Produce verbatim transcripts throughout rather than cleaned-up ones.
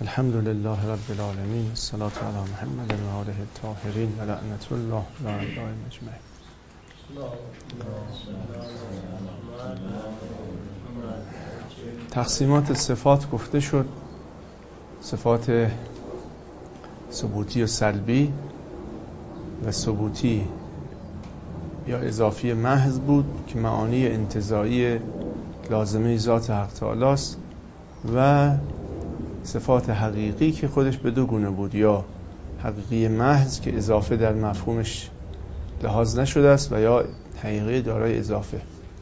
الحمد لله رب العالمين، الصلاة على محمد و آله الطاهرین و لعنت الله علی اعدائهم اجمعین. تقسیمات صفات گفته شد. صفات ثبوتی و سلبی و ثبوتی یا اضافی محض بود که معانی انتزاعی لازمه ذات حق تعالی است، و صفات حقیقی که خودش به دو گونه بود، یا حقیقی محض که اضافه در مفهومش لحاظ نشده است و یا حقیقی دارای اضافه.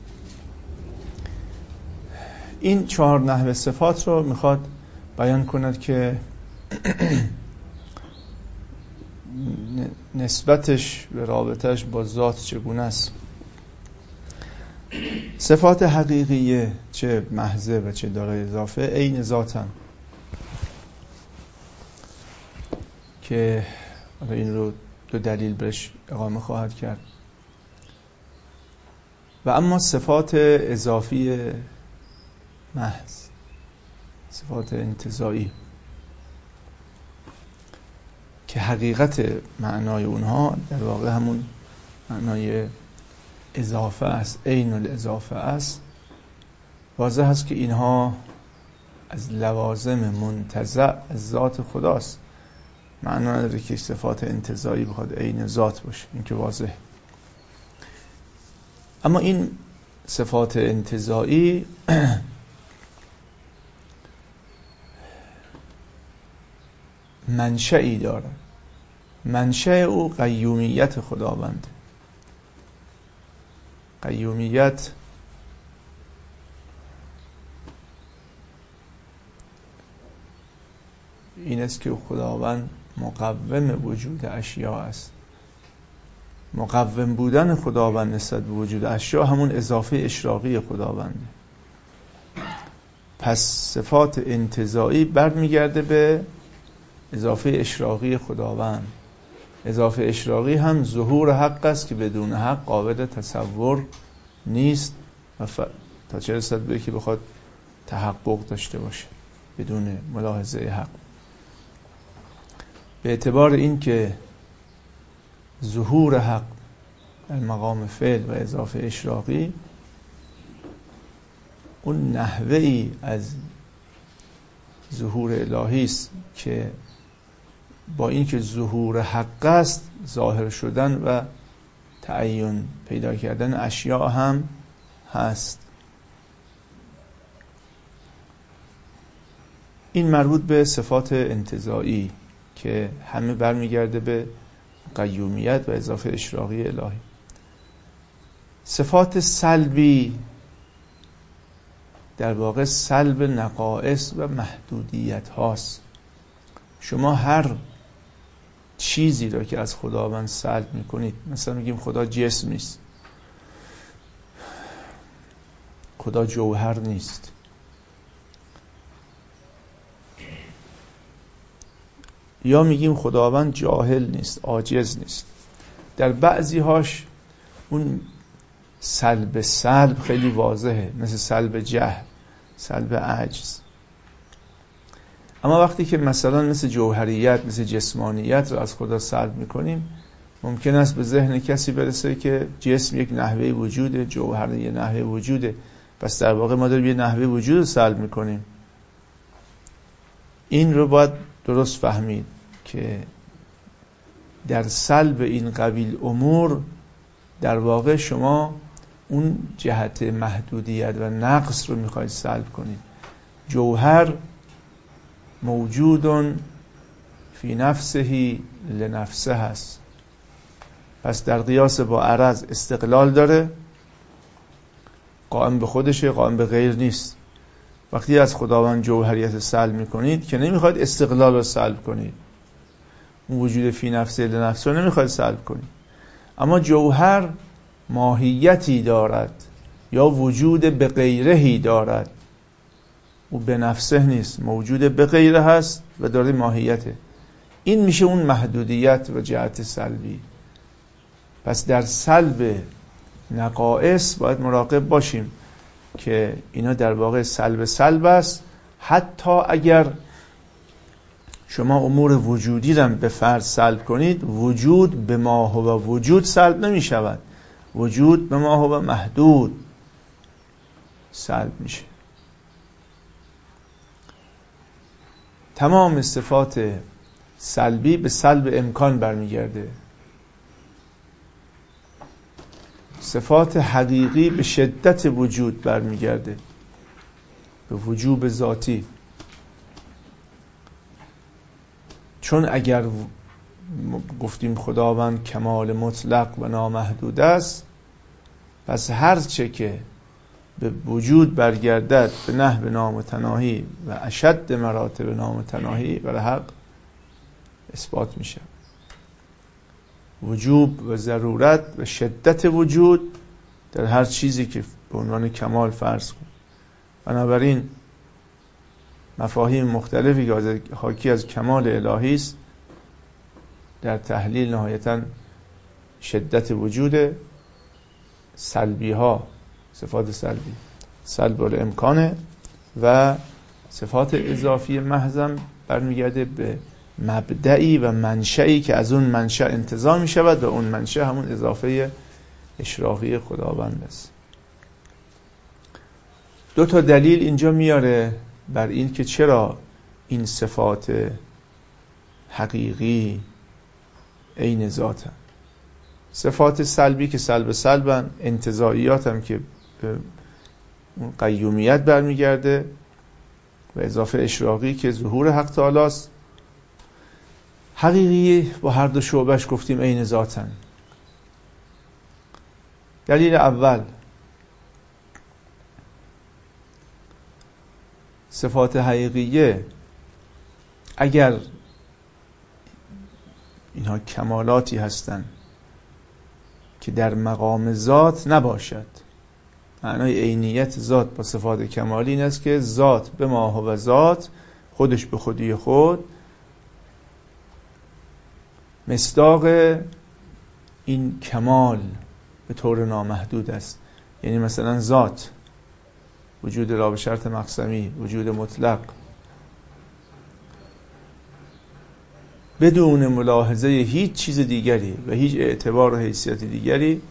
این چهار نحوه صفات رو میخواد بیان کند که نسبتش و رابطش با ذات چگونه است. صفات حقیقیه چه محضه و چه دارای اضافه عین ذاتن، که این رو دو دلیل بهش اقامه خواهد کرد. و اما صفات اضافی محض، صفات انتزاعی که حقیقت معنای اونها در واقع همون معنای اضافه است، عین الاضافه است، واضح است که اینها از لوازم منتزع از ذات خداست. معنا نداره که صفات انتزاعی بخواد عین ذات باشه، این که واضح. اما این صفات انتزاعی منشئی داره. منشأ او قیومیت خداوند. قیومیت این است که خداوند مقوم وجود اشیاء است. مقوم بودن خداوند نسبت به وجود اشیاء همون اضافه اشراقی خداونده. پس صفات انتزاعی برمیگرده به اضافه اشراقی خداوند. اضافه اشراقی هم ظهور حق است که بدون حق قابل تصور نیست و ف... تا چه رسد به که بخواد تحقق داشته باشه بدون ملاحظه حق. به اعتبار این که ظهور حق در مقام فعل و اضافه اشراقی اون نحوه‌ای از ظهور الهی است که با اینکه ظهور حق است ظاهر شدن و تعین پیدا کردن اشیاء هم هست. این مربوط به صفات انتزاعی که همه برمیگرده به قیومیت و اضافه اشراقی الهی. صفات سلبی در واقع سلب نقائص و محدودیت هاست. شما هر چیزی را که از خداوند سلب میکنید، مثلا میگیم خدا جسم نیست، خدا جوهر نیست، یا میگیم خداوند جاهل نیست، عاجز نیست. در بعضی هاش اون سلب سلب خیلی واضحه، مثل سلب جهل، سلب عجز. اما وقتی که مثلا مثل جوهریت، مثل جسمانیت رو از خدا سلب میکنیم، ممکن است به ذهن کسی برسه که جسم یک نحوه وجوده، جوهر یک نحوه وجوده، پس در واقع ما داریم یک نحوه وجود رو سلب میکنیم. این رو باید درست فهمید که در سلب این قبیل امور در واقع شما اون جهت محدودیت و نقص رو میخواید سلب کنید. جوهر موجودون فی نفسه لنفسه هست، پس در قیاس با عرض استقلال داره، قائم به خودشه، قائم به غیر نیست. وقتی از خداوند جوهریت سلب میکنید که نمیخواید استقلال رو سلب کنید، اون وجود فی نفسه لنفسه رو نمیخواید سلب کنید. اما جوهر ماهیتی دارد یا وجود به غیرهی دارد، او به نفسه نیست، موجود به غیره هست و داره ماهیته. این میشه اون محدودیت و جهت سلبی. پس در سلب نقائص باید مراقب باشیم که اینا در واقع سلب سلب است، حتی اگر شما امور وجودی را به فرد سلب کنید، وجود به ما هو وجود سلب نمی شود، وجود به ما هو محدود سلب میشه. تمام صفات سلبی به سلب امکان برمیگرده، صفات حقیقی به شدت وجود برمیگرده، به وجوب ذاتی. چون اگر گفتیم خداوند کمال مطلق و نامحدود است، پس هر چه که به وجود برگردد به نحو نامتناهی و اشد مراتب نامتناهی برای حق اثبات میشه. وجوب و ضرورت و شدت وجود در هر چیزی که به عنوان کمال فرض کن. بنابراین مفاهیم مختلفی که حاکی از کمال الهی است در تحلیل نهایتاً شدت وجود، سلبی ها صفات سلبی سلب الامکانه و صفات اضافی محضم برمیگرده به مبدعی و منشئی که از اون منشأ انتزاع می شود و اون منشأ همون اضافه اشراقی خداوند است. دو تا دلیل اینجا میاره بر این که چرا این صفات حقیقی عین ذاتن. صفات سلبی که سلب سلبن، انتزاعیات هم که به قیومیت برمیگرده و اضافه اشراقی که ظهور حق تعالی است. حقیقی با هر دو شعبش گفتیم عین ذاتن. دلیل اول، صفات حقیقیه اگر اینها کمالاتی هستند که در مقام ذات نباشد، معنای عینیت ذات با صفات کمالی این است که ذات به ما هو ذات، خودش به خودی خود مصداق این کمال به طور نامحدود است. یعنی مثلا ذات وجود را به شرط مقسمی، وجود مطلق، بدون ملاحظه هیچ چیز دیگری و هیچ اعتبار و حیثیت دیگری،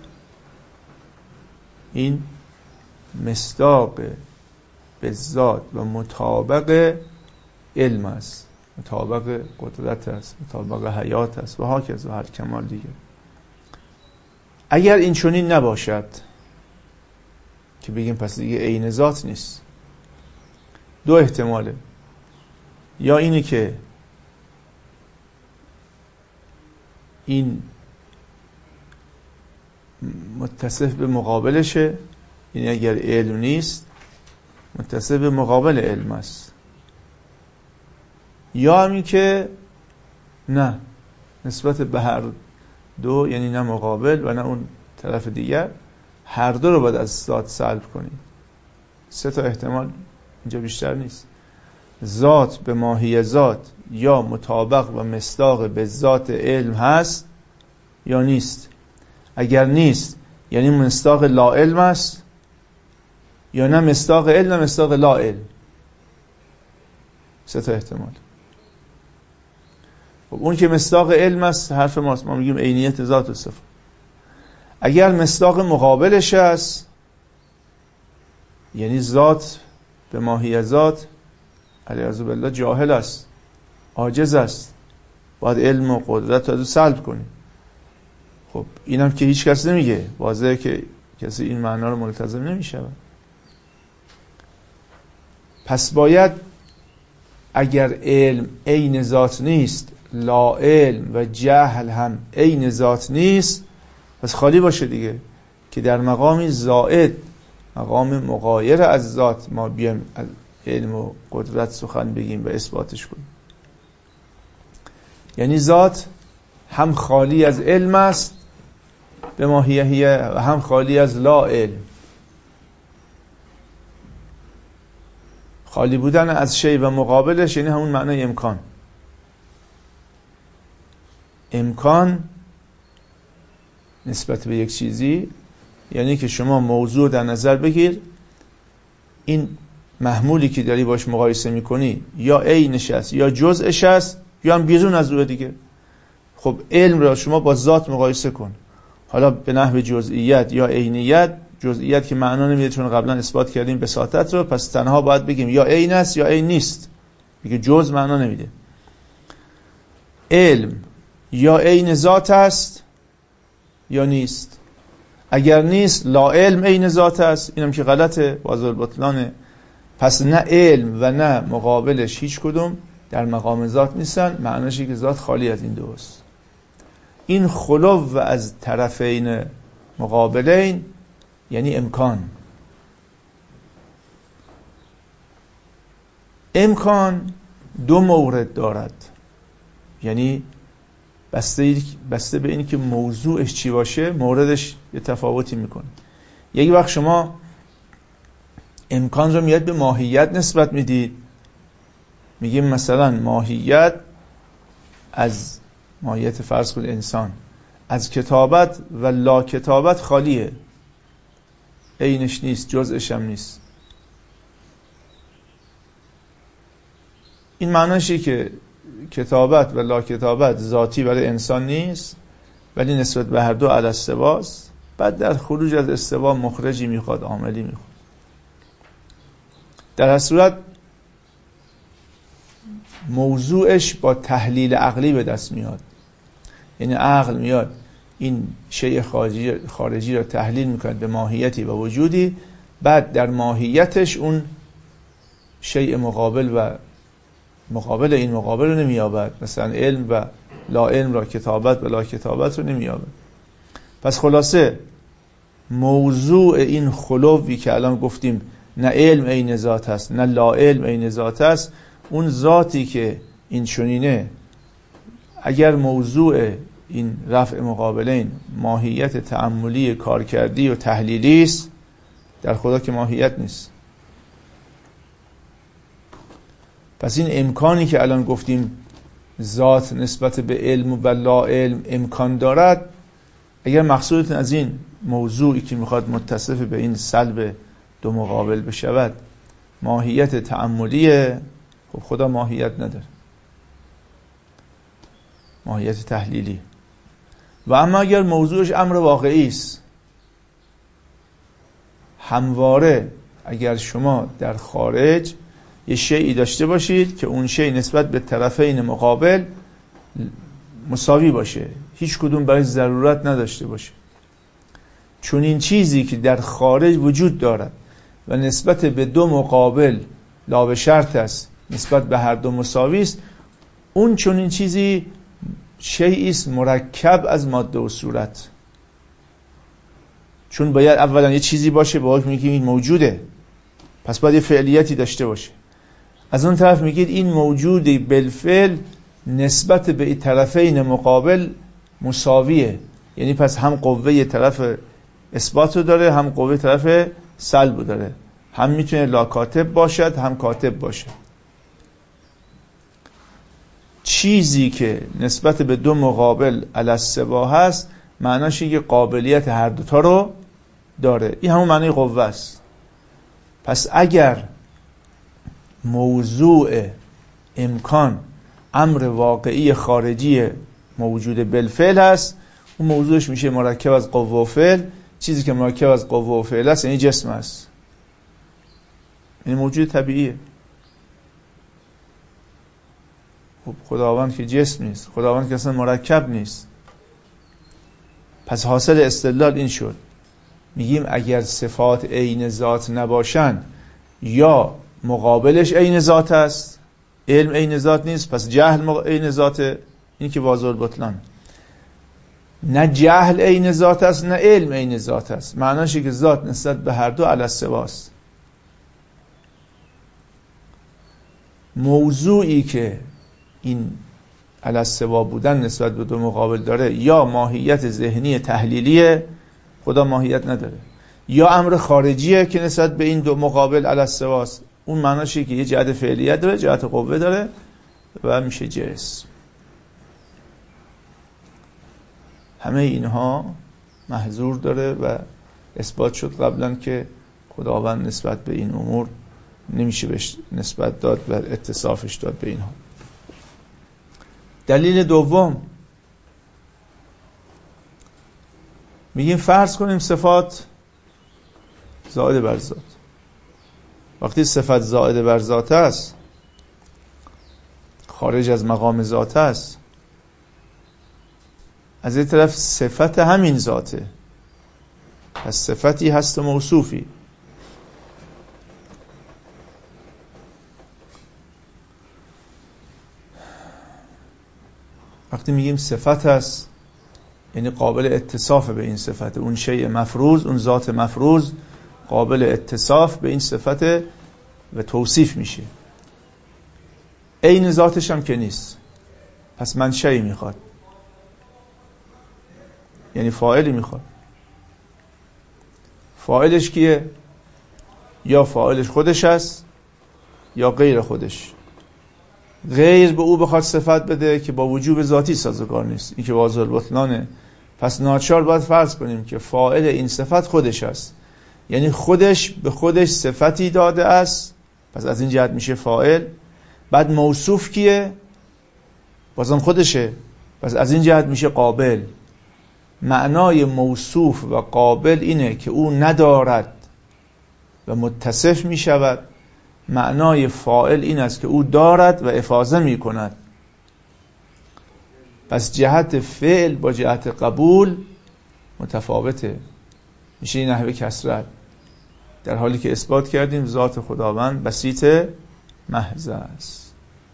این مصداق به ذات و مطابق علم است، مطابق قدرت است، مطابق حیات است و هاکذا هر کمال دیگر. اگر این چنین نباشد که بگیم پس دیگه عین ذات نیست، دو احتماله. یا اینه که این متصف به مقابلشه، یعنی اگر علم نیست متصف به مقابل علم است. یا همین که نه، نسبت به هر دو، یعنی نه مقابل و نه اون طرف دیگر، هر دو رو باید از ذات سلب کنیم. سه تا احتمال اینجا بیشتر نیست. ذات به ماهی ذات یا مطابق و مصداق به ذات علم هست یا نیست. اگر نیست یعنی مصداق لا علم است، یا نه مصداق علم نه مصداق لا علم. سه تا احتمال. خب اون که مصداق علم است حرف ماست، ما میگیم عینیت ذات و صفات. اگر مصداق مقابلش است، یعنی ذات به ماهی ذات علیه بالله جاهل است، عاجز است، باید علم و قدرت رو سلب کنیم. خب اینم که هیچ کس نمیگه، واضحه که کسی این معنا رو ملتزم نمیشه. پس باید اگر علم عین ذات نیست، لا علم و جهل هم عین ذات نیست، پس خالی باشه دیگه، که در مقامی زائد، مقام مغایر از ذات، ما بیایم از علم و قدرت سخن بگیم و اثباتش کنیم. یعنی ذات هم خالی از علم است به ماهیه و هم خالی از لا علم. خالی بودن از شی و مقابلش یعنی همون معنای امکان. امکان نسبت به یک چیزی یعنی که شما موضوع در نظر بگیر، این محمولی که داری باش مقایسه میکنی یا عینش است یا جزءش است یا هم بیرون از او دیگه. خب علم را شما با ذات مقایسه کن، حالا به نحو جزئیت یا عینیت. جزئیت که معنا نمیده چون قبلا اثبات کردیم بساطت رو، پس تنها باید بگیم یا عین است یا عین نیست، دیگه جز معنا نمیده. علم یا عین ذات است یا نیست. اگر نیست لا علم عین ذات است، اینم که غلطه، واضح بطلانه. پس نه علم و نه مقابلش هیچ کدوم در مقام ذات نیستن، معنیشه که ذات خالی از این دوست. این خلو از طرفین مقابلین یعنی امکان. امکان دو مورد دارد، یعنی بسته, بسته به این که موضوعش چی باشه موردش یه تفاوتی میکنه. یک وقت شما امکان رو میاد به ماهیت نسبت میدید، میگیم مثلا ماهیت از ماهیت فرض کن انسان از کتابت و لا کتابت خالیه، عینش نیست، جزءش هم نیست. این معنیشه که کتابت و لا کتابت ذاتی برای انسان نیست، ولی نسبت به هر دو علی استواست. بعد در خروج از استوا مخرجی میخواد، عاملی میخواد. در هر صورت موضوعش با تحلیل عقلی به دست میاد، یعنی عقل میاد این شیء خارجی, خارجی را تحلیل میکنه به ماهیتی و وجودی، بعد در ماهیتش اون شیء مقابل و مقابل این مقابل رو نمیابد، مثلا علم و لا علم را، کتابت و لا کتابت رو نمیابد. پس خلاصه موضوع این خلوی که الان گفتیم نه علم عین ذات است نه لا علم عین ذات است، اون ذاتی که این چنینه اگر موضوع این رفع مقابلین ماهیت تأملی کارکردی و تحلیلی است، در خدا که ماهیت نیست. پس این امکانی که الان گفتیم ذات نسبت به علم و لا علم امکان دارد، اگر مقصودتون از این موضوعی که میخواد متصف به این سلب دو مقابل بشود ماهیت تأملیه، خب خدا ماهیت نداره، ماهیت تحلیلی. و اما اگر موضوعش امر واقعی است، همواره اگر شما در خارج یه شیئی داشته باشید که اون شیء نسبت به طرفین مقابل مساوی باشه، هیچ کدوم برای ضرورت نداشته باشه، چون این چیزی که در خارج وجود دارد و نسبت به دو مقابل لا به شرط است، نسبت به هر دو مساوی است، اون چون این چیزی شیئی است مرکب از ماده و صورت. چون باید اولا یه چیزی باشه با که میگیم این موجوده، پس باید یه فعلیتی داشته باشه. از اون طرف میگید این موجودی بالفعل نسبت به این طرفین مقابل مساویه، یعنی پس هم قوه طرف اثبات رو داره هم قوه طرف سلب رو داره، هم میتونه لا کاتب باشد هم کاتب باشه. چیزی که نسبت به دو مقابل علی السوا هست معناش اینه که قابلیت هر دوتا رو داره، این همون معنی قوه است. پس اگر موضوع امکان امر واقعی خارجی موجود بالفعل هست، اون موضوعش میشه مرکب از قوه و فعل. چیزی که مرکب از قوه و فعل است یعنی جسم است، یعنی موجود طبیعیه. خب خداوند که جسم نیست، خداوند که اصلا مرکب نیست. پس حاصل استدلال این شد، میگیم اگر صفات عین ذات نباشن یا مقابلش عین ذات است، علم عین ذات نیست، پس جهل عین ذاته، این که واضح البطلان. نه جهل عین ذات است نه علم عین ذات است، معناشه که ذات نسبت به هر دو علی السواست. موضوعی که این علی السوا بودن نسبت به دو مقابل داره یا ماهیت ذهنی تحلیلیه، خدا ماهیت نداره، یا امر خارجیه که نسبت به این دو مقابل علی السواست، اون معناشه که یه جهت فعلیت داره جهت قوه داره و میشه جسم. همه اینها محظور داره و اثبات شد قبلا که خداوند نسبت به این امور نمیشه بهش نسبت داد و اتصافش داد به اینها. دلیل دوم، میگیم فرض کنیم صفات زائد بر ذات. وقتی صفت زائد بر ذات است، خارج از مقام ذات است، از این طرف صفت همین ذاته، پس صفتی هست و موصوفی. وقتی میگیم صفت هست یعنی قابل اتصاف به این صفت، اون شیء مفروض، اون ذات مفروض قابل اتصاف به این صفت و توصیف میشه. عین ذاتش هم که نیست، پس منشأی میخواد، یعنی فاعلی میخواد. فاعلش کیه؟ یا فاعلش خودش است یا غیر خودش. غیر به او بخواد صفت بده که با وجوب ذاتی سازگار نیست، این که واضح البطلانه. پس ناچار باید فرض کنیم که فاعل این صفت خودش است، یعنی خودش به خودش صفتی داده است، پس از این جهت میشه فاعل. بعد موصوف کیه؟ بازم خودشه، پس از این جهت میشه قابل. معنای موصوف و قابل اینه که او ندارد و متصف میشود. معنای فاعل این است که او دارد و افاضه میکند. پس جهت فعل با جهت قبول متفاوته، میشه این نحوه کسرت، در حالی که اثبات کردیم ذات خداوند بسیط محض است.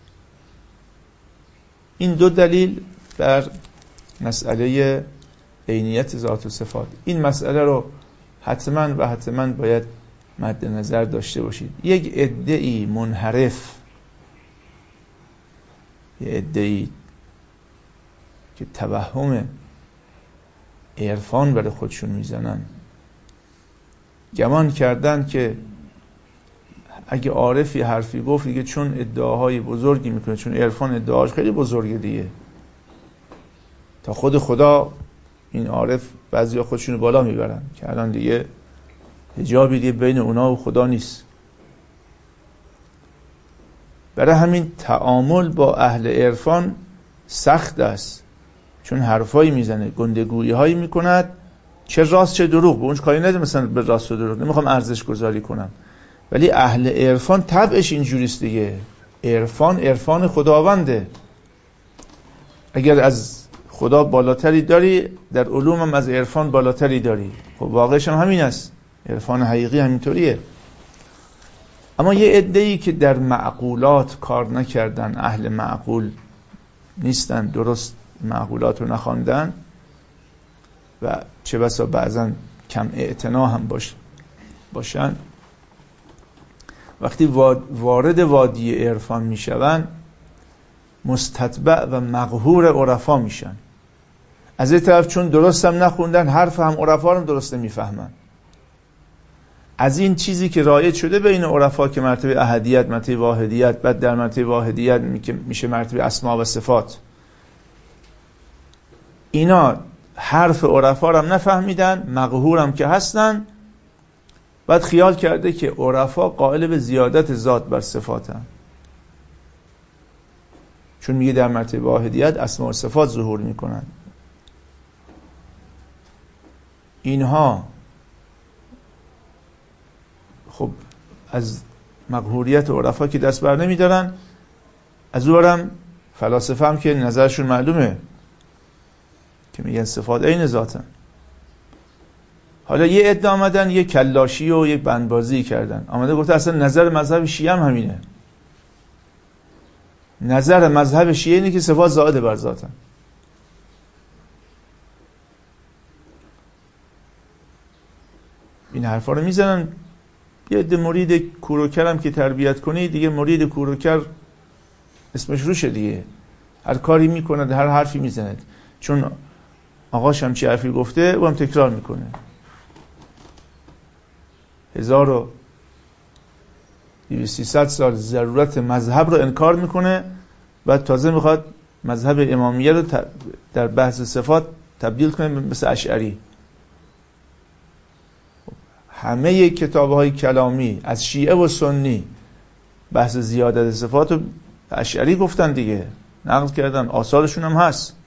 این دو دلیل بر مسئله عینیت ذات و صفات. این مسئله رو حتما و حتما باید مد نظر داشته باشید. یک ادعی منحرف، یک ادعی که توهم عرفان برای خودشون میزنن، گمان کردن که اگه عارفی حرفی گفت دیگه چون ادعاهای بزرگی میکنه، چون عرفان ادعاش خیلی بزرگه دیگه، تا خود خدا این عارف بعضیا خودشونو بالا میبرن که الان دیگه حجابی دیگه بین اونا و خدا نیست. برای همین تعامل با اهل عرفان سخت است، چون حرفایی میزنه، گندگویی هایی میکند، چه راست چه دروغ. به اونش کاری نداره مثلا به راست و دروغ نمیخوام ارزش گذاری کنم، ولی اهل عرفان طبعش اینجوریست دیگه. عرفان عرفان خداونده. اگر از خدا بالاتری داری، در علوم هم از عرفان بالاتری داری. خب واقعش هم همین است، عرفان حقیقی همینطوریه. اما یه عده‌ای که در معقولات کار نکردن، اهل معقول نیستن، درست معقولات رو نخواندن و چه بسا بعضا کم اعتنا هم باش باشن، وقتی وارد وادی عرفان میشون مستتبع و مقهور عرفا میشن. از این طرف چون درست هم نخوندن، حرف هم عرفا رو درست نمیفهمن. از این چیزی که رایج شده بین عرفا که مرتبه احدیت، مرتبه واحدیت، بعد در مرتبه واحدیت میشه مرتبه اسما و صفات، اینا حرف عرفا رو هم نفهمیدن، مقهور هم که هستن. بعد خیال کرده که عرفا قائل به زیادت ذات بر صفاتن، چون میگه در مرتبه واحدیت اسما و صفات ظهور میکنن. اینها خب از مقهوریت عرفا که دست بر نمیدارن، از اونورم فلاسفه هم که نظرشون معلومه که میگن صفات عین ذاتن. حالا یه عده آمدن یه کلاشی و یه بندبازی کردن، آمده گفته اصلا نظر مذهب شیعه هم همینه. نظر مذهب شیعه اینه که صفات زائد بر ذاتن. این حرفا رو میزنن. یه عده مرید کوروکر هم که تربیت کنی دیگه، مرید کوروکر اسمش روشه دیگه، هر کاری میکنه، هر حرفی میزنه، چون آقاش هم چی حرفی گفته او هم تکرار میکنه. هزار و سیصد سال ضرورت مذهب رو انکار میکنه و تازه میخواد مذهب امامیه رو در بحث صفات تبدیل کنه مثل اشعری. همه کتاب‌های کلامی از شیعه و سنی بحث زیادت صفات رو اشعری گفتن دیگه. نقل کردن، آثارشون هم هست.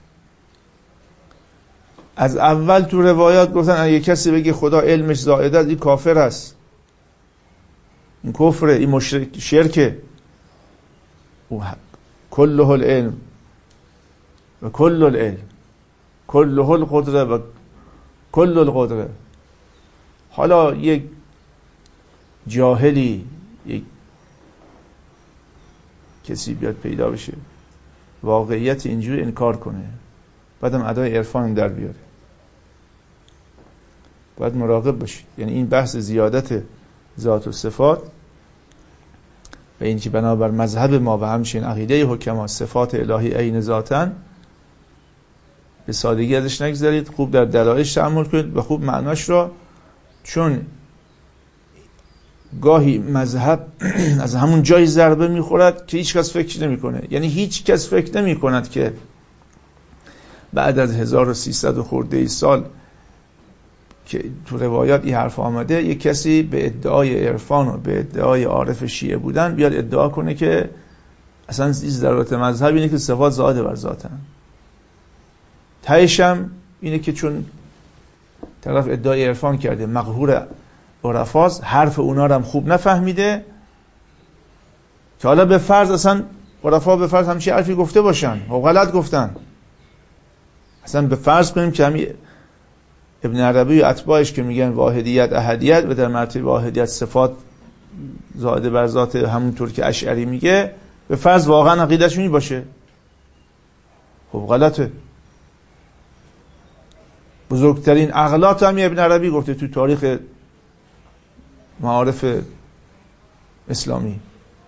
از اول تو روایات گفتن اگه کسی بگه خدا علمش زائده است این کافر است، این کفره، این مشرک، شرکه. و کله العلم و کل العلم کله القدره و کل القدره. حالا یک جاهلی، یک کسی بیاد پیدا بشه واقعیت اینجوری انکار کنه، بعدم ادای عرفان در بیاره، باید مراقب باشید. یعنی این بحث زیادت ذات و صفات و این که بنابر مذهب ما و همچنین عقیده حکما صفات الهی عین ذاتن، به سادگی ازش نگذارید، خوب در دلایلش تأمل کنید و خوب معناش را، چون گاهی مذهب از همون جای ضربه میخورد که هیچ کس فکر نمیکنه. یعنی هیچ کس فکر نمی کند که بعد از هزار و سیصد خورده ای سال که تو روایات این حرف آمده، یک کسی به ادعای عرفان و به ادعای عارف شیعه بودن بیاد ادعا کنه که اصلا چیز ضرورت مذهب اینه که صفات زاده بر ذاتن. تهشم اینه که چون طرف ادعای عرفان کرده، مقهور عرفاست، حرف اونا رو هم خوب نفهمیده، که حالا به فرض اصلا عرفا به فرض همچین حرفی گفته باشن و غلط گفتن، اصلا به فرض کنیم که همین ابن عربی و اتباعش که میگن واحدیت احدیت و در مرتبه واحدیت صفات زاده بر ذات همونطور که اشعری میگه، به فرض واقعا عقیده‌شون این باشه، خب غلطه. بزرگترین اغلاط هم ابن عربی گفته تو تاریخ معارف اسلامی.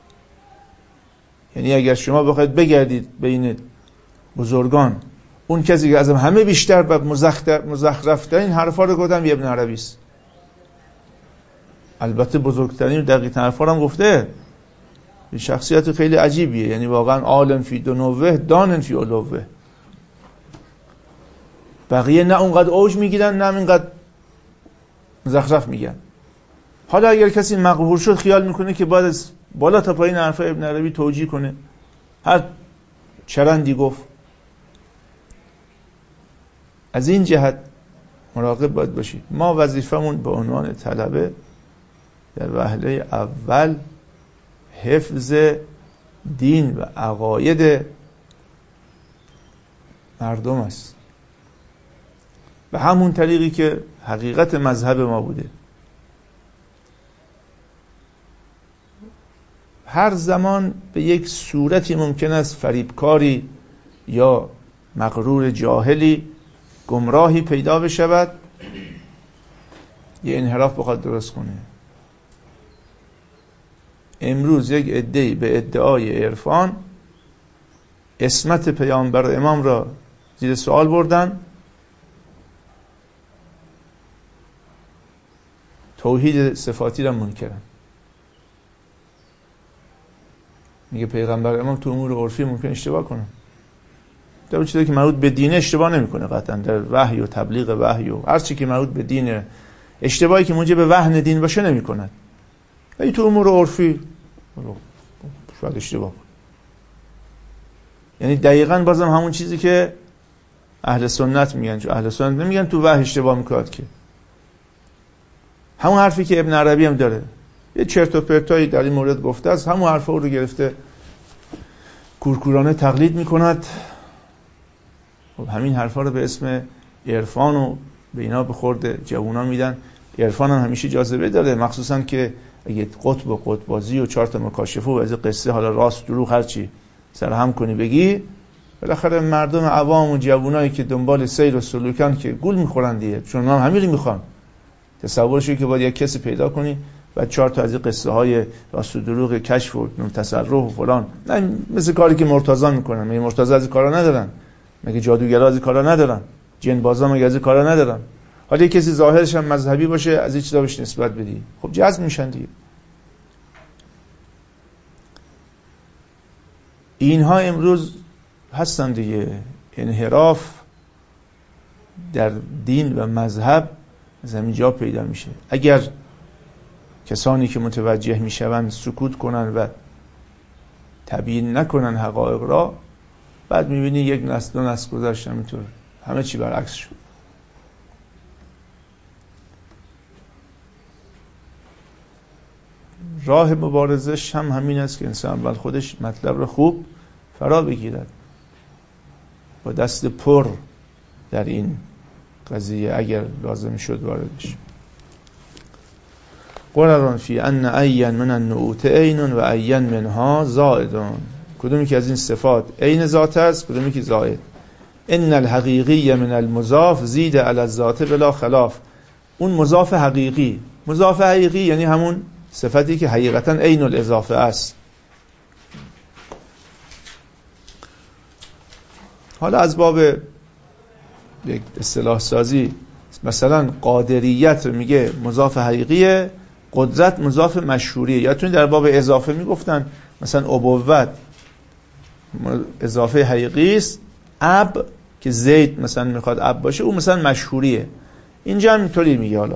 یعنی اگر شما بخواید بگردید بین بزرگان، اون کسی که از همه بیشتر و مزخرفترین حرفا رو گفتن ابن عربی است. البته بزرگترین دقیق حرفا هم گفته. این شخصیت خیلی عجیبیه، یعنی واقعا عالم فی دنوه دانن فی علوه. بقیه نه اونقدر اوج میگیرن نه اینقدر مزخرف میگن. حالا اگر کسی مقهور شد خیال میکنه که باید از بالا تا پایین حرف ابن عربی توجیه کنه، هر چرندی گفت. از این جهت مراقب باید باشید. ما وظیفمون به عنوان طلبه در وهله اول حفظ دین و عقاید مردم است، به همون طریقی که حقیقت مذهب ما بوده. هر زمان به یک صورتی ممکن است فریبکاری یا مغرور جاهلی گمراهی پیدا بشود، یه انحراف بخواد درست کنه. امروز یک عده‌ای به ادعای عرفان عصمت پیامبر و امام را زیر سوال بردن، توحید صفاتی را منکرن. میگه پیغمبر امام تو امور عرفی ممکن اشتباه کنه، در چیزی که مربوط به دین اشتباه نمیکنه قطعا، در وحی و تبلیغ وحی و هر چی که مربوط به دین، اشتباهی که موجب وهن دین باشه نمیکنه. ولی تو امور عرفی شاید اشتباه کنه. یعنی دقیقاً بازم همون چیزی که اهل سنت میگن، چون اهل سنت نمیگن تو وحی اشتباه میکنه، که همون حرفی که ابن عربی هم داره، یه چرت و پرتایی در این مورد گفته است، همون حرفا رو گرفته کورکورانه تقلید میکند. خب همین حرفا رو به اسم عرفان و به اینا به خورد جوونا میدن. عرفان هم همیشه جاذبه داره، مخصوصا که اگه قطب و قطبازی و چهار تا مکاشفه و از قصه حالا راست دروغ هر چی سرهم کنی بگی، بالاخره مردم عوام و جوونایی که دنبال سیر و سلوکن که گول میخورن دیگه، چون هم همین میخوان. تصورشی که باید یک کسی پیدا کنی و چهار تا از این قصه های راست و دروغ کشف و تصرف و فلان، نه مثل کاری که مرتضی میکنن. مگه مرتضی از این کارا ندارن؟ مگه جادوگرا از این کارا ندارن؟ جن بازا مگه از این کارا ندارن؟ حالا یک کسی ظاهرش هم مذهبی باشه از این چیزا بهش نسبت بدی، خب جذب میشن دیگه. اینها امروز هستن دیگه. انحراف در دین و مذهب از همین جا پیدا میشه. اگر کسانی که متوجه میشوند سکوت کنن و تبیین نکنن حقایق را، بعد میبینی یک نسل دو نسل گذشت همینطور همه چی برعکس شد. راه مبارزش هم همین است که انسان اول خودش مطلب رو خوب فرا بگیرد، با دست پر در این قضیه اگر لازم شد وارد بشه. قرران فی ان عین من النعوت عین و عین منها زائدون، کدومی که از این صفات عین ذات است، کدومی که زائد. ان الحقیقی من المضاف زید علی الذات بلا خلاف، اون مضاف حقیقی، مضاف حقیقی یعنی همون صفتی که حقیقتا عین الاضافه است. حالا از باب یک اصطلاح سازی مثلا قادریت رو میگه مضاف حقیقیه، قدرت مضاف مشهوریه. یادتون در باب اضافه میگفتن مثلا ابوت اضافه حقیقی است، اب که زید مثلا میخواد اب باشه اون مثلا مشهوریه. اینجا هم اینطوری میگه. حالا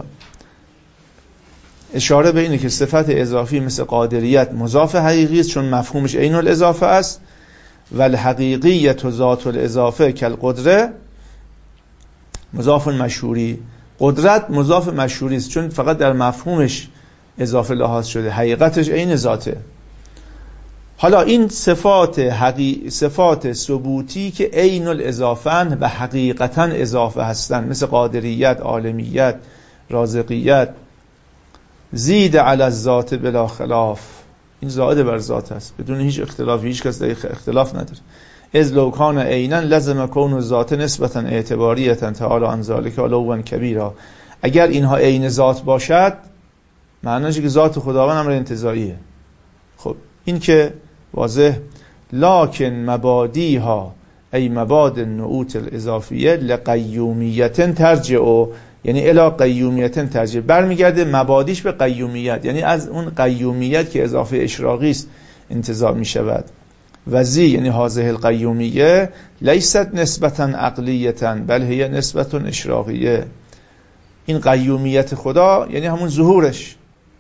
اشاره به اینه که صفت اضافی مثل قادریت مضاف حقیقی است چون مفهومش عین الاضافه است، و الحقیقیت ذات الاضافه کالقدره مضاف مشهوری. قدرت مضاف مشهوری است چون فقط در مفهومش اضافه لحاظ شده، حقیقتش عین ذاته. حالا این صفات حقیق... صفات ثبوتی که عین الاضافه و حقیقتا اضافه هستند، مثل قادریت، عالمیت، رازقیت، زید علی الذات بلا خلاف، این زائد بر ذات است بدون هیچ اختلافی، هیچ کس در اختلاف نداره. از لو کان عینا لزم کون ذات نسبتا اعتباریه تعالی عن ذلک علوا کبیرا، اگر اینها عین ذات باشد معنیش که ذات خداوند امر انتزاعیه. خب این که واضح. لکن مبادیها ای مباد النعوت الاضافیه لقیومیت ترجع، یعنی الی قیومیت ترجع، برمیگرده مبادیش به قیومیت، یعنی از اون قیومیت که اضافه اشراقی است انتزاع می شود. وزی یعنی هذه القیومیه لیست نسبتا عقلیتا بل هی نسبت اشراقیه، این قیومیت خدا یعنی همون ظهورش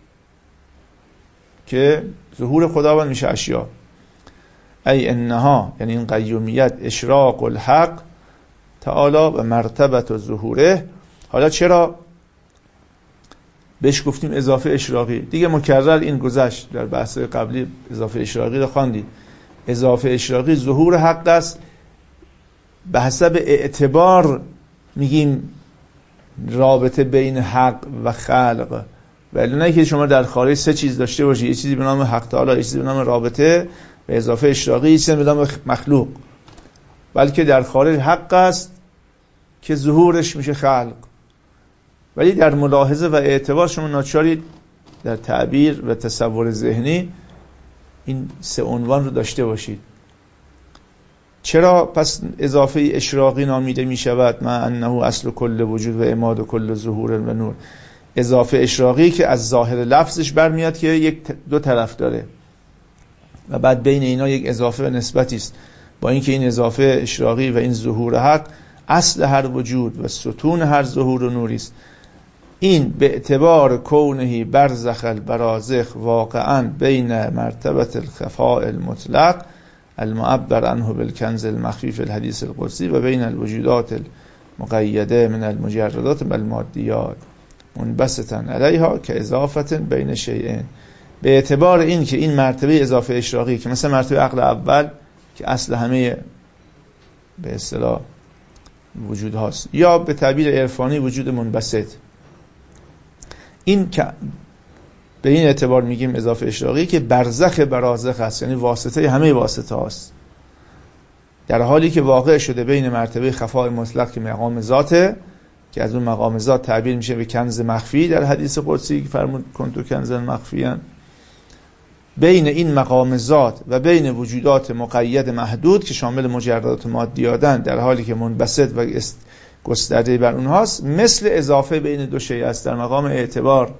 که ظهور خداوند میشه اشیا. ای انها یعنی این قیومیت اشراق الحق تعالی و مرتبت و ظهوره. حالا چرا بهش گفتیم اضافه اشراقی؟ دیگه مکرر این گذشت در بحث قبلی، اضافه اشراقی رو خواندید. اضافه اشراقی ظهور حق است، به حسب اعتبار میگیم رابطه بین حق و خلق، ولی نه که شما در خارج سه چیز داشته باشید، یه چیزی به نام حق تعالی، یه چیزی به نام رابطه و اضافه اشراقی، یه چیزی به نام مخلوق، بلکه در خارج حق است که ظهورش میشه خلق. ولی در ملاحظه و اعتبار شما ناچارید در تعبیر و تصور ذهنی این سه عنوان رو داشته باشید. چرا پس اضافه اشراقی نامیده می شود؟ ما انه اصل کل وجود و اماد کل ظهور و نور. اضافه اشراقی که از ظاهر لفظش برمیاد که یک دو طرف داره و بعد بین اینا یک اضافه و نسبتی است، با اینکه این اضافه اشراقی و این ظهور حق اصل هر وجود و ستون هر ظهور و نوری است. این به اعتبار کونه برزخ البرازخ واقعا بین مرتبه الخفاء المطلق المعبر عنه بالکنز المخفی فی الحدیث القدسی و بین الوجودات المقیده من المجردات والمادیات منبسطا علیها که اضافه بین شیئین. به اعتبار این که این مرتبه اضافه اشراقی که مثل مرتبه عقل اول که اصل همه به اصطلاح وجود هاست، یا به تعبیر عرفانی وجود منبسط، این که به این اعتبار میگیم اضافه اشراقی که برزخ برازخ است، یعنی واسطه همه واسطه هاست، در حالی که واقع شده بین مرتبه خفاء مطلق که مقام ذاته، که از اون مقام ذات تعبیر میشه به کنز مخفی در حدیث قدسی که فرمود کنتو کنزا مخفیان، بین این مقام ذات و بین وجودات مقید محدود که شامل مجردات مادیاتن، در حالی که منبسط و گسترده بر اونهاست، مثل اضافه بین دو شیء است در مقام اعتبار.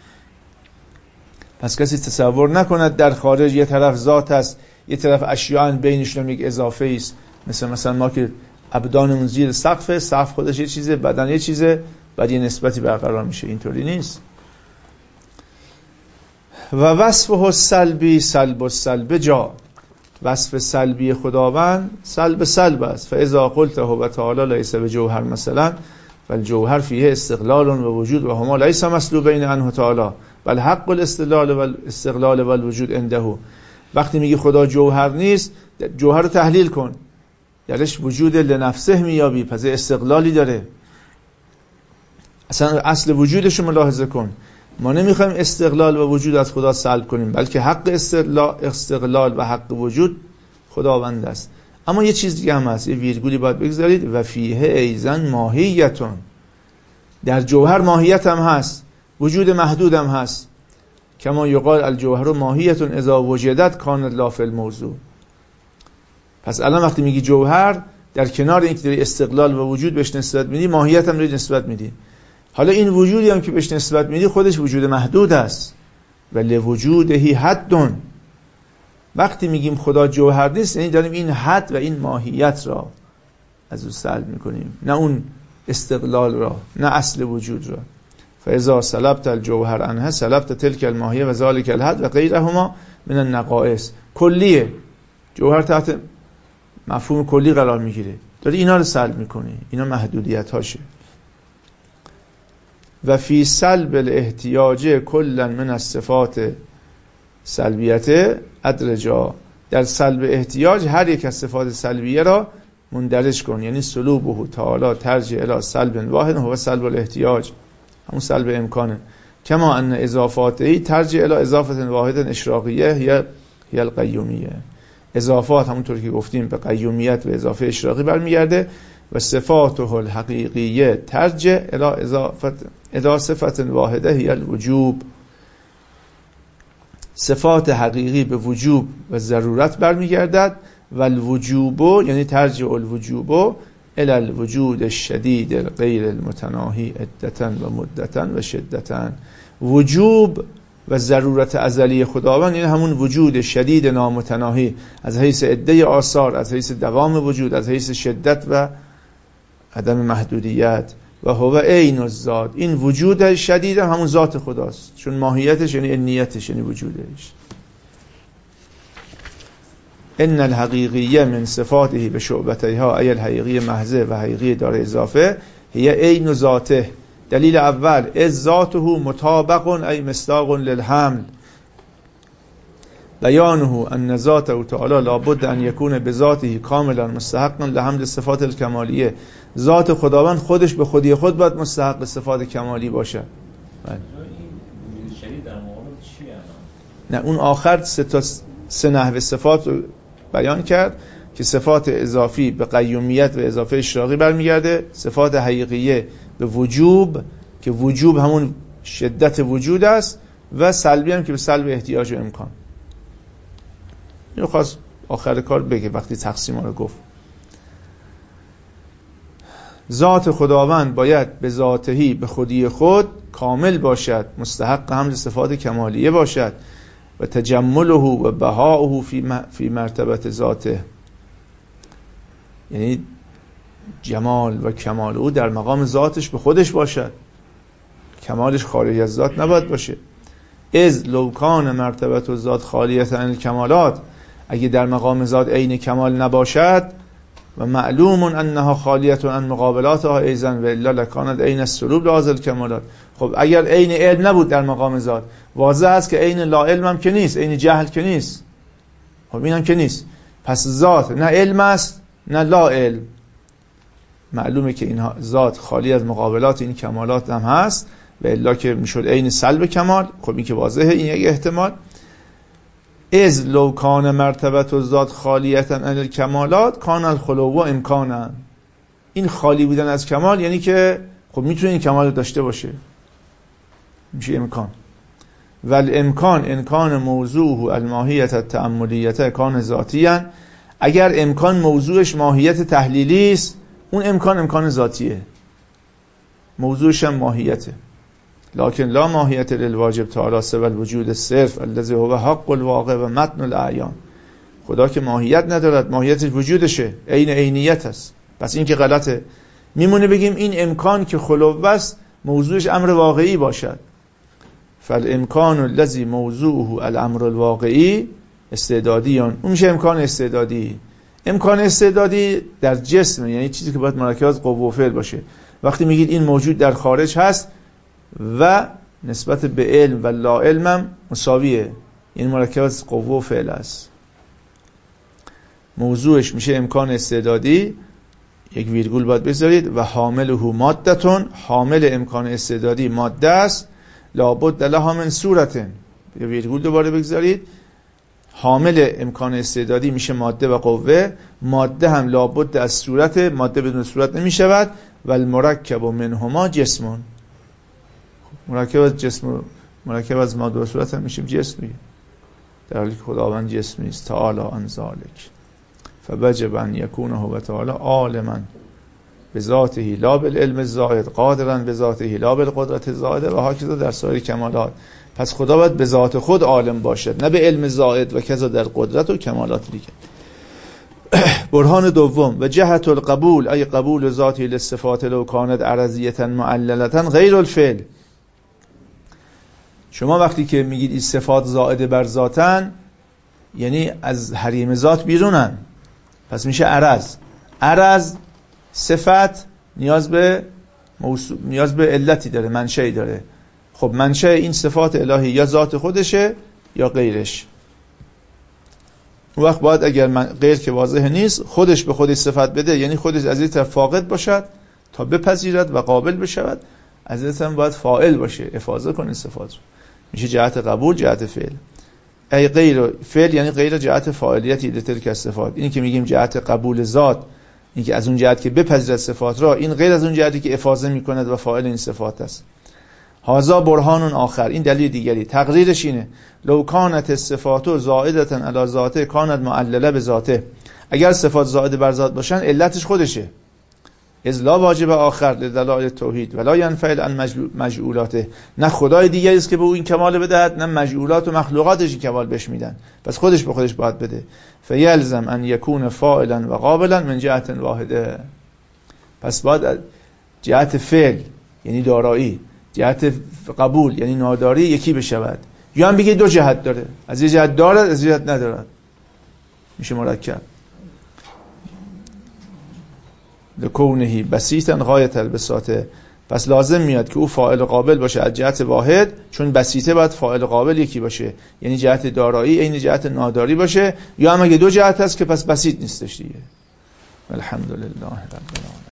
پس کسی تصور نکند در خارج یه طرف ذات است، یه طرف اشیاء، بینشون یک اضافه است، مثل مثلا ما که ابدانمون زیر سقف، سقف خودش یه چیزه، بدن یه چیزه، بعد یه نسبتی برقرار میشه. اینطوری نیست. و وصفه السلبی سلب السلب جا، وصف سلبی خداوند سلب سلب است. فاذا قلت هو تعالی لیس بجوهر مثلا فالجوهر فیه استقلال و وجود و هما لیس مسلوبین عنه تعالی بل حق الاستقلال و الاستقلال و الوجود عنده. وقتی میگی خدا جوهر نیست، جوهر رو تحلیل کن، درش وجود لنفسه میابی، پس استقلالی داره، اصلا اصل وجودش رو ملاحظه کن. ما نمیخوایم استقلال و وجود از خدا سلب کنیم، بلکه حق استقلال و حق وجود خداوند است. اما یه چیز دیگه هم هست، یه ویرگولی باید بگذارید، و فیه ایزن ماهیتون، در جوهر ماهیت هم هست، وجود محدود هم هست. کما یقال الجوهر ماهیتون اذا وجدت کان لا فی الموضوع. پس الان وقتی میگی جوهر، در کنار اینکه داری استقلال و وجود بهش نسبت میدی، ماهیت هم داری نسبت میدی. حالا این وجودی هم که بهش نسبت میدی خودش وجود محدود است، ولی وجودهی حدن. وقتی میگیم خدا جوهر نیست، یعنی داریم این حد و این ماهیت را از او سلب میکنیم، نه اون استقلال را، نه اصل وجود را. فاذا سلبت الجوهر عنها سلبت تلك الماهیه و ذلك الحد و غیرهما من النقائص. کلیه، جوهر تحت مفهوم کلی قرار میگیره، داری اینا رو سلب میکنی، اینا محدودیت هاشه. و فی سلب الاحتیاج کلا من الصفات سلبیت ادرجا، در سلب احتیاج هر یک از صفات سلبیه را مندرج کن، یعنی سلوبه تعالی ترجع الی سلب واحد هو سلب الاحتیاج، همون سلب امکانه. کما ان اضافاته ترجع الی اضافه واحد اشراقیه هی هی القیومیه. اضافات همونطور که گفتیم به قیومیت و اضافه اشراقی برمیگرده. و صفاته الحقیقیه ترجع الی اضافه الی صفت واحده هی الوجوب. صفات حقیقی به وجوب و ضرورت برمیگردد. و الوجوب یعنی ترجع الوجوب الی الوجود الشدید غیر المتناهی عدتا و مدتا و شدتا. وجوب و ضرورت ازلی خداوند یعنی همون وجود شدید نامتناهی از حیث عده آثار، از حیث دوام وجود، از حیث شدت و عدم محدودیت. و هو عین الذات، این وجود شدید همون ذات خداست، چون ماهیتش یعنی نیتش یعنی وجودش. ان الحقیقیه من صفاته به شعبتیها ای الحقیقی محضه و حقیقی دار اضافه هی عین ذاته. دلیل اول از ذاته مطابق ای مصداق للحمل. بیانه ان ذاته تعالی لابد ان یکون بذاته کاملا مستحقا لحمل صفات الکمالیه. ذات خداوند خودش به خودی خود باید مستحق صفات کمالی باشه. نه اون آخر سه تا سه نحوه صفات رو بیان کرد که صفات اضافی به قیومیت و اضافه اشراقی برمیگرده، صفات حقیقیه به وجوب که وجوب همون شدت وجود است، و سلبی هم که به سلب احتیاج و امکان. اینو خواست آخر کار بگه وقتی تقسیم ها رو گفت. ذات خداوند باید به ذاتهی به خودی خود کامل باشد، مستحق حمل صفات کمالیه باشد. و تجمله و بهاؤه فی مرتبت ذاته، یعنی جمال و کمال او در مقام ذاتش به خودش باشد، کمالش خارج از ذات نباید باشه. از لو کان مرتبت ذات خالیت عن الکمالات، اگه در مقام ذات عین کمال نباشد و معلوم انها خالیت عن مقابلاتها ایزن و الا لکانت عین السلوب لازل کمالات. خب اگر عین علم نبود در مقام ذات، واضح است که عین لا علم هم که نیست، عین جهل که نیست، خب این هم که نیست. پس ذات نه علم است نه لا علم. معلومه که این ذات خالی از مقابلات این کمالات هم هست و الا که میشد عین سلب کمال. خب این که واضحه، این یک احتمال. از لو کان مرتبت الذات خالیتا عن الکمالات کان الخلو و امکانا. این خالی بودن از کمال یعنی که خب میتونه این کمال داشته باشه، میشه امکان. ول امکان امکان موضوعه الماهیت التأملیت کان ذاتیاً. اگر امکان موضوعش ماهیت تحلیلی است، اون امکان امکان ذاتیه، موضوعش هم ماهیته. لکن لا ماهیت للواجب تعالی سوى الوجود صرف الذي هو حق الواقع و متن الاعیان. خدا که ماهیت ندارد، ماهیت وجودشه، عین عینیت است. پس این که غلطه. میمونه بگیم این امکان که خلو است موضوعش امر واقعی باشد. فالامکان الذي موضوعه الامر الواقعی استعدادی یا اون میشه امکان استعدادی. امکان استعدادی در جسم، یعنی چیزی که باید مرکب از قوه و فعل باشه. وقتی میگید این موجود در خارج هست و نسبت به علم و لا علمم مساویه، این مرکب از قوه و فعل است. موضوعش میشه امکان استعدادی، یک ویرگول باید بذارید، و حامله مادتون، حامل امکان استعدادی ماده است، لابد لها من صورتن، یه ویرگول دوباره بگذارید، حامل امکان استعدادی میشه ماده و قوه، ماده هم لابد از صورت، ماده بدون صورت نمیشود، و المرکب منهما جسمون، مرکب از جسم، مرکب از ماده و صورت هم میشه جسم، در حالی که خداوند جسم نیست. تعالی عن ذلک فوجب ان یکون هو تعالی عالما بذاته لا بالعلم الزائد، قادرا بذاته لا بالقدرت الزائده، و هاکذا در سایر کمالات. پس خدا باید به ذات خود عالم باشد، نه به علم زائد، و کذا در قدرت و کمالات دیگه. برهان دوم، و جهت القبول ای قبول ذاتی للصفات لو کانت عرضیه معللة غیر الفعل. شما وقتی که میگید این صفات زائده بر ذاتن، یعنی از حریم ذات بیرونن، پس میشه عرض. عرض صفت نیاز به موصول، نیاز به علتی داره، منشأی داره. خب منشأ این صفات الهی یا ذات خودشه یا غیرش. اون وقت باید اگر من غیر که واضح نیست، خودش به خودش صفت بده، یعنی خودش از این طرف فاقد باشد تا بپذیرد و قابل بشود، از این طرف باید فاعل باشه، افاضه کنه صفات رو. میشه جهت قبول، جهت فعل. ای غیر فعل یعنی غیر جهت فاعلیتی لتلک الصفات. اینی که میگیم جهت قبول ذات، این که از اون جهت که بپذیرد صفات را، این غیر از اون جهتی که افاضه میکند و فاعل این صفات است. هذا برهان آخر، این دلیل دیگری. تقریرش اینه لو کانت الصفات زائدة علی ذاته کانت معلله به ذاته. اگر صفات زائده بر ذات باشن علتش خودشه. اذ لا واجب آخر لدلائل توحید ولا ينفعل عن مجعولاته. نه خدای دیگری است که به او این کمال بدهد، نه مجعولات و مخلوقاتش این کمال بهش میدن، پس خودش به خودش باید بده. فیلزم ان یکون فاعلا و قابلا من جهت واحده. پس باید جهت فعل یعنی دارایی، جهت قبول یعنی ناداری یکی بشود. یا هم بگه دو جهت داره، از یه جهت دارد از یه جهت ندارد، میشه مرکب. لکونه بسیطا غایت البساطه. پس لازم میاد که او فاعل قابل باشه از جهت واحد، چون بسیطه باید فاعل قابل یکی باشه، یعنی جهت دارایی این جهت ناداری باشه. یا هم اگه دو جهت هست که پس بسیط نیستش دیگه. الحمدلله رب العالمین.